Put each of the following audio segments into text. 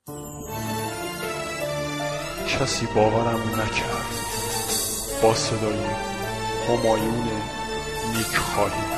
کسی باورم نکرد با صدای همایون نیکخواهی.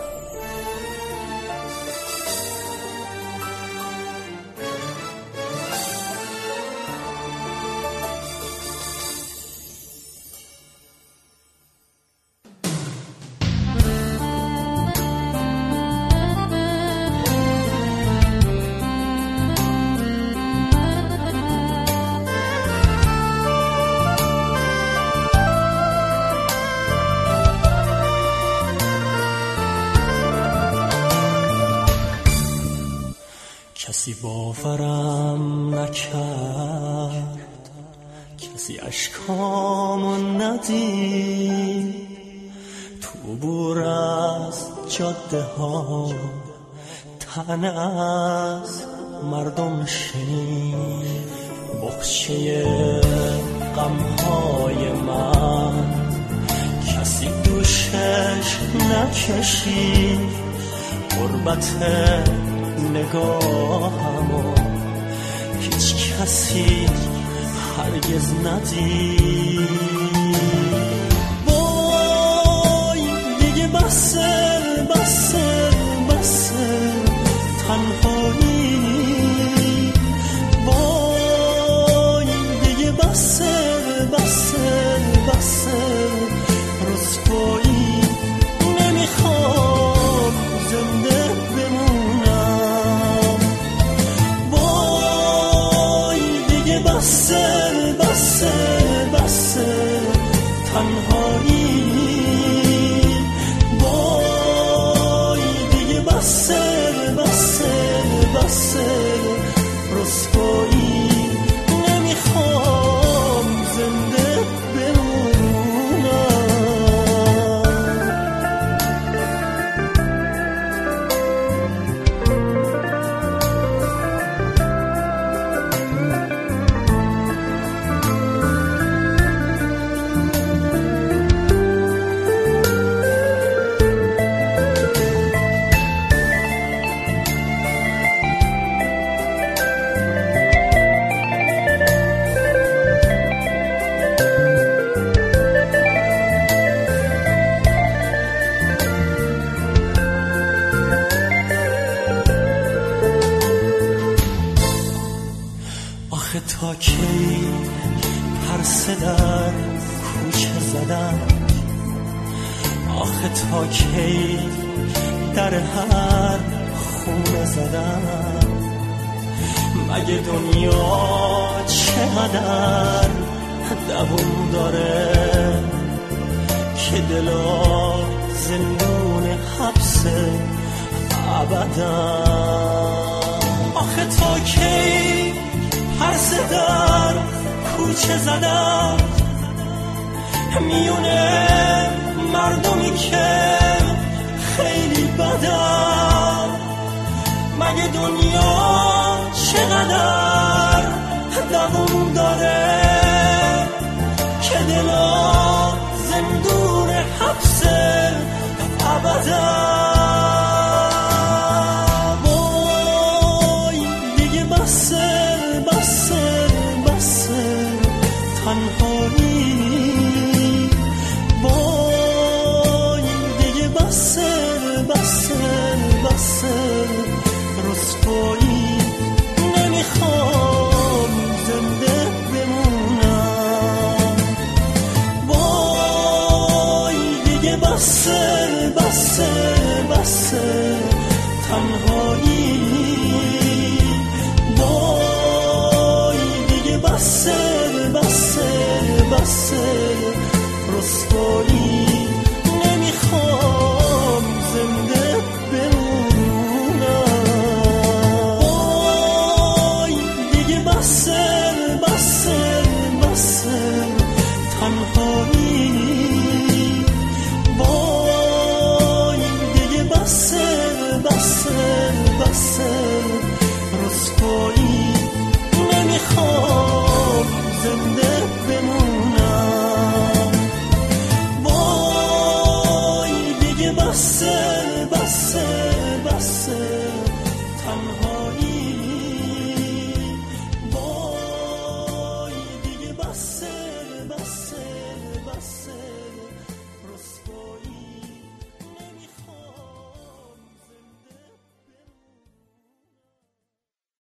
کسی باورم نکرد، کسی اشکامو ندید، تو بور از جاده ها طعنه از مردم شنید، بخچه غمهای من کسی دوشش نکشید، غربت نگاهمو هیچ کسی هرگز ندید. وای دیگه بسه بسه بسه تنهایی، وای دیگه بسه بسه بسه رسوایی، نمیخوام زنده بسه بسه بسه تنهایی، وای دیگه بسه بسه بسه رسوایی، نمیخوام زنده بمونم. آخه تا کی پرسه در کوچه زدم، آخه تا کی در هر خونه زدم، مگه دنیا چقدر دووم داره که دلا زندون حبس ابدا. آخه تا کی پرسه در کوچه زدم، میونه مردمی که خیلی بدم، مگه دنیا چقدر دووم داره که دلا زندون حبس ابدا. تنهایی، وای دیگه بسه بسه بسه رسوایی، نمیخوام زنده بمونم. وای دیگه بسه بسه بسه تنهایی، وای دیگه بسه بسه بسه رسوایی.